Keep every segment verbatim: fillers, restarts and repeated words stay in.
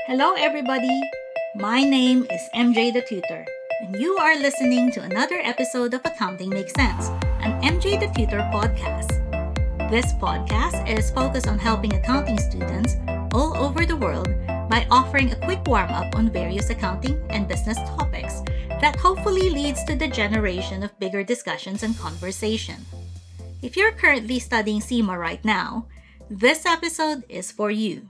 Hello, everybody. My name is M J the Tutor, and you are listening to another episode of Accounting Makes Sense, an M J the Tutor podcast. This podcast is focused on helping accounting students all over the world by offering a quick warm up on various accounting and business topics that hopefully leads to the generation of bigger discussions and conversation. If you're currently studying CIMA right now, this episode is for you.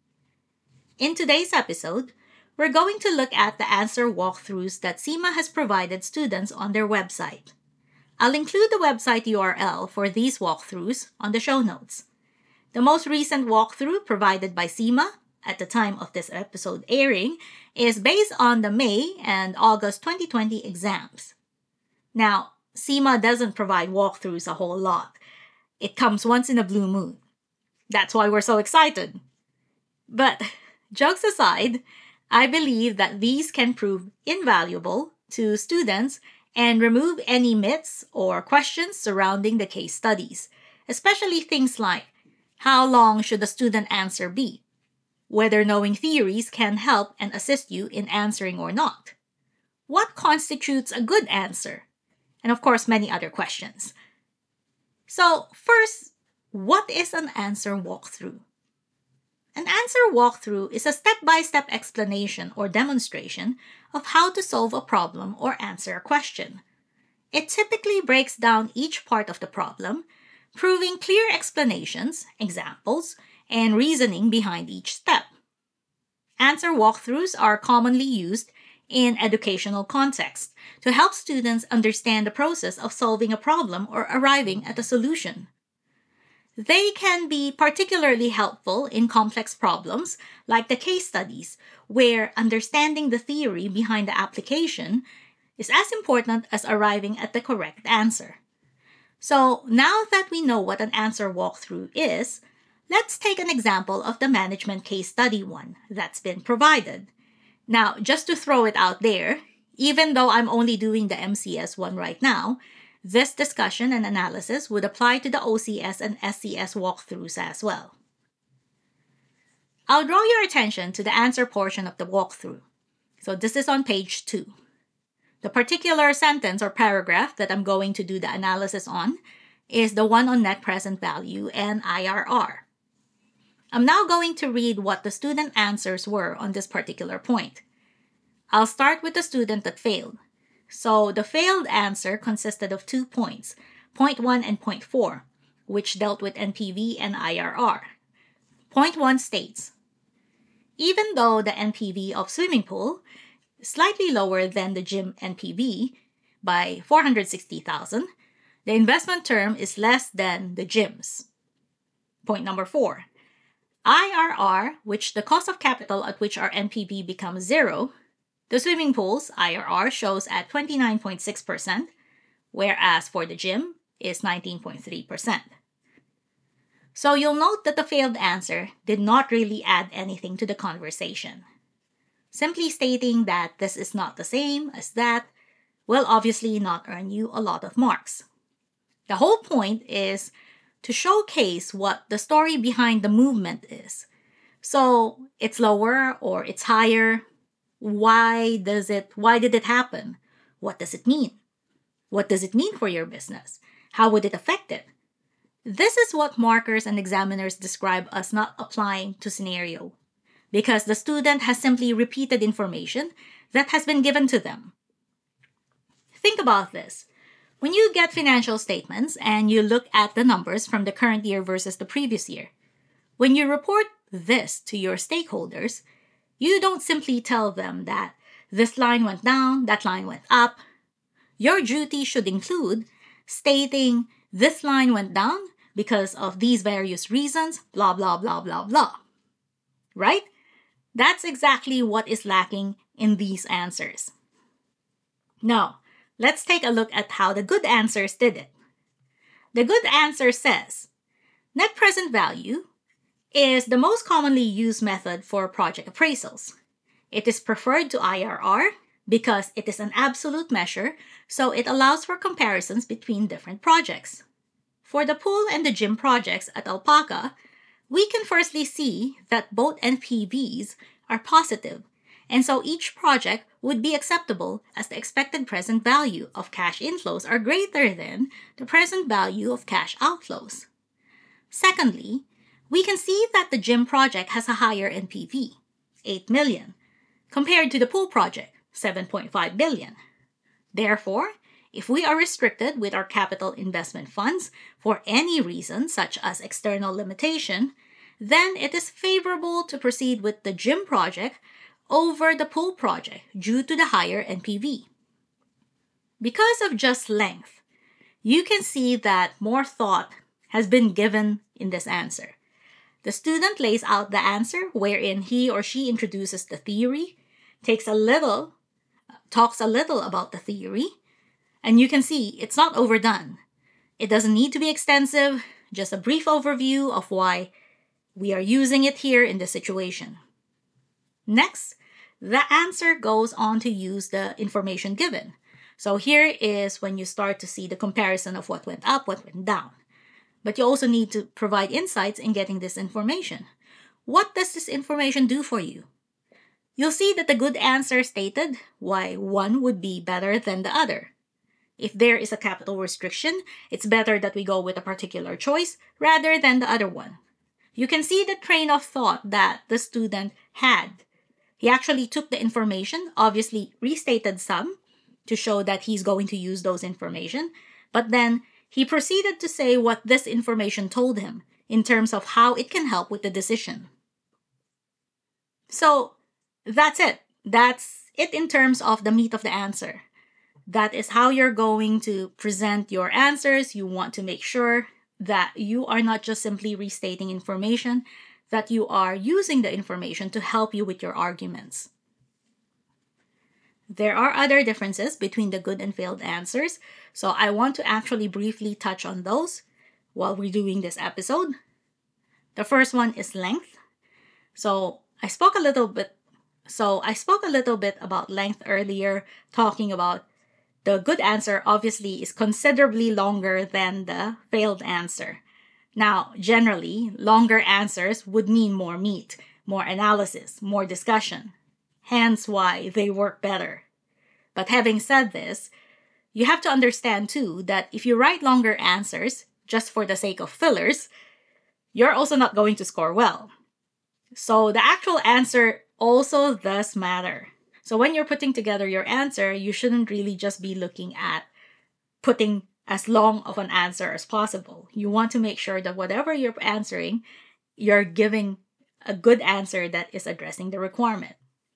In today's episode, we're going to look at the answer walkthroughs that CIMA has provided students on their website. I'll include the website U R L for these walkthroughs on the show notes. The most recent walkthrough provided by CIMA at the time of this episode airing is based on the May and August twenty twenty exams. Now, CIMA doesn't provide walkthroughs a whole lot. It comes once in a blue moon. That's why we're so excited. But jokes aside, I believe that these can prove invaluable to students and remove any myths or questions surrounding the case studies, especially things like how long should the student answer be, whether knowing theories can help and assist you in answering or not, what constitutes a good answer, and of course many other questions. So first, what is an answer walkthrough? An answer walkthrough is a step-by-step explanation or demonstration of how to solve a problem or answer a question. It typically breaks down each part of the problem, proving clear explanations, examples, and reasoning behind each step. Answer walkthroughs are commonly used in educational contexts to help students understand the process of solving a problem or arriving at a solution. They can be particularly helpful in complex problems like the case studies, where understanding the theory behind the application is as important as arriving at the correct answer. So now that we know what an answer walkthrough is, let's take an example of the management case study one that's been provided. Now, just to throw it out there, even though I'm only doing the M C S one right now, this discussion and analysis would apply to the O C S and S C S walkthroughs as well. I'll draw your attention to the answer portion of the walkthrough. So this is on page two. The particular sentence or paragraph that I'm going to do the analysis on is the one on net present value and I R R. I'm now going to read what the student answers were on this particular point. I'll start with the student that failed. So the failed answer consisted of two points, point one and point four, which dealt with N P V and I R R. Point one states, even though the N P V of swimming pool is slightly lower than the gym N P V by four hundred sixty thousand, the investment term is less than the gym's. Point number four, I R R, which the cost of capital at which our N P V becomes zero, the swimming pool's I R R shows at twenty-nine point six percent, whereas for the gym is nineteen point three percent. So you'll note that the failed answer did not really add anything to the conversation. Simply stating that this is not the same as that will obviously not earn you a lot of marks. The whole point is to showcase what the story behind the movement is. So it's lower or it's higher. Why does it, why did it happen? What does it mean? What does it mean for your business? How would it affect it? This is what markers and examiners describe as not applying to scenario, because the student has simply repeated information that has been given to them. Think about this. When you get financial statements and you look at the numbers from the current year versus the previous year, when you report this to your stakeholders, you don't simply tell them that this line went down, that line went up. Your duty should include stating this line went down because of these various reasons, blah, blah, blah, blah, blah. Right? That's exactly what is lacking in these answers. Now, let's take a look at how the good answers did it. The good answer says, net present value is the most commonly used method for project appraisals. It is preferred to I R R because it is an absolute measure, so it allows for comparisons between different projects. For the pool and the gym projects at Alpaca, we can firstly see that both N P Vs are positive, and so each project would be acceptable as the expected present value of cash inflows are greater than the present value of cash outflows. Secondly, we can see that the gym project has a higher N P V, eight million, compared to the pool project, seven point five billion. Therefore, if we are restricted with our capital investment funds for any reason, such as external limitation, then it is favorable to proceed with the gym project over the pool project due to the higher N P V. Because of just length, you can see that more thought has been given in this answer. The student lays out the answer wherein he or she introduces the theory, takes a little, talks a little about the theory, and you can see it's not overdone. It doesn't need to be extensive, just a brief overview of why we are using it here in this situation. Next, the answer goes on to use the information given. So here is when you start to see the comparison of what went up, what went down. But you also need to provide insights in getting this information. What does this information do for you? You'll see that the good answer stated why one would be better than the other. If there is a capital restriction, it's better that we go with a particular choice rather than the other one. You can see the train of thought that the student had. He actually took the information, obviously restated some to show that he's going to use those information, but then he proceeded to say what this information told him in terms of how it can help with the decision. So that's it. That's it in terms of the meat of the answer. That is how you're going to present your answers. You want to make sure that you are not just simply restating information, that you are using the information to help you with your arguments. There are other differences between the good and failed answers, so I want to actually briefly touch on those while we're doing this episode. The first one is length. So I spoke a little bit so I spoke a little bit about length earlier, talking about the good answer obviously is considerably longer than the failed answer. Now, generally, longer answers would mean more meat, more analysis, more discussion. Hence why they work better. But having said this, you have to understand too that if you write longer answers just for the sake of fillers, you're also not going to score well. So the actual answer also does matter. So when you're putting together your answer, you shouldn't really just be looking at putting as long of an answer as possible. You want to make sure that whatever you're answering, you're giving a good answer that is addressing the requirement.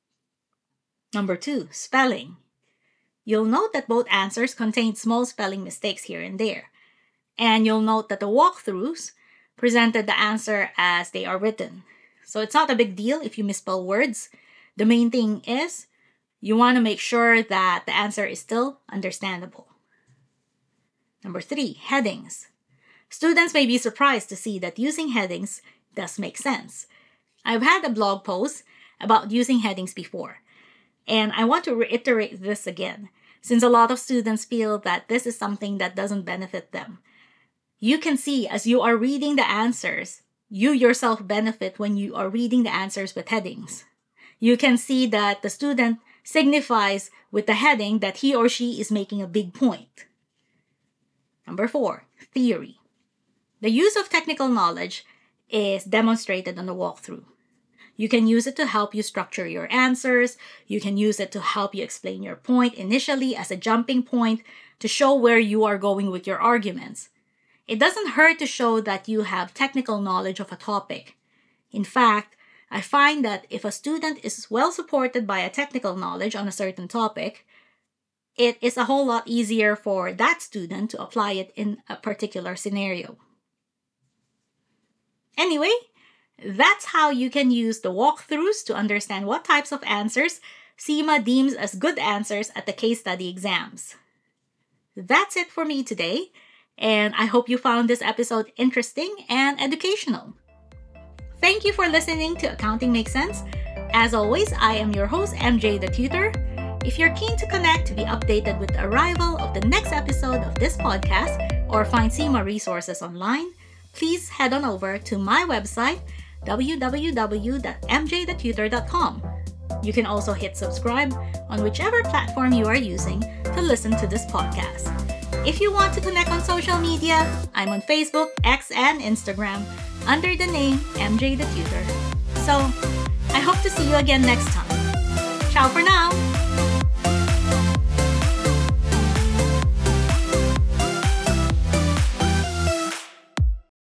Number two, spelling. You'll note that both answers contain small spelling mistakes here and there. And you'll note that the walkthroughs presented the answer as they are written. So it's not a big deal if you misspell words. The main thing is you want to make sure that the answer is still understandable. Number three, headings. Students may be surprised to see that using headings does make sense. I've had a blog post about using headings before, and I want to reiterate this again, since a lot of students feel that this is something that doesn't benefit them. You can see as you are reading the answers, you yourself benefit when you are reading the answers with headings. You can see that the student signifies with the heading that he or she is making a big point. Number four, theory. The use of technical knowledge is demonstrated on the walkthrough. You can use it to help you structure your answers. You can use it to help you explain your point initially as a jumping point to show where you are going with your arguments. It doesn't hurt to show that you have technical knowledge of a topic. In fact, I find that if a student is well supported by a technical knowledge on a certain topic, it is a whole lot easier for that student to apply it in a particular scenario. Anyway, that's how you can use the walkthroughs to understand what types of answers SEMA deems as good answers at the case study exams. That's it for me today, and I hope you found this episode interesting and educational. Thank you for listening to Accounting Makes Sense. As always, I am your host, M J the Tutor. If you're keen to connect to be updated with the arrival of the next episode of this podcast or find SEMA resources online, please head on over to my website, w w w dot m j the tutor dot com. You can also hit subscribe on whichever platform you are using to listen to this podcast. If you want to connect on social media, I'm on Facebook, X, and Instagram under the name M J the Tutor. So, I hope to see you again next time. Ciao for now!